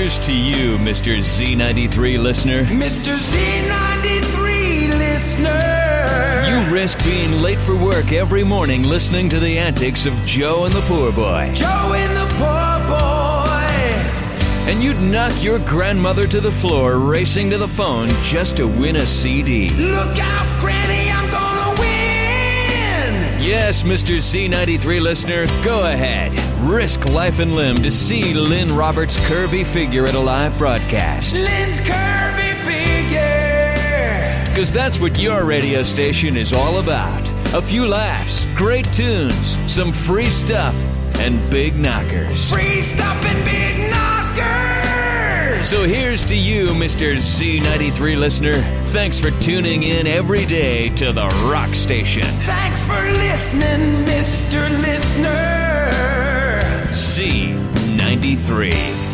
here's to you, Mr. Z93 listener. Mr. Z93 listener. You risk being late for work every morning listening to the antics of Joe and the Poor Boy. Joe and the Poor Boy. And you'd knock your grandmother to the floor racing to the phone just to win a CD. Look out, Granny, I'm gonna win. Yes, Mr. Z93 listener, go ahead. Risk life and limb to see Lynn Roberts' curvy figure at a live broadcast. Lynn's curvy figure. Because that's what your radio station is all about. A few laughs, great tunes, some free stuff, and big knockers. Free stuff and big knockers. So here's to you, Mr. Z93 listener. Thanks for tuning in every day to the Rock Station. Thanks for listening, Mr. Listener. Z93.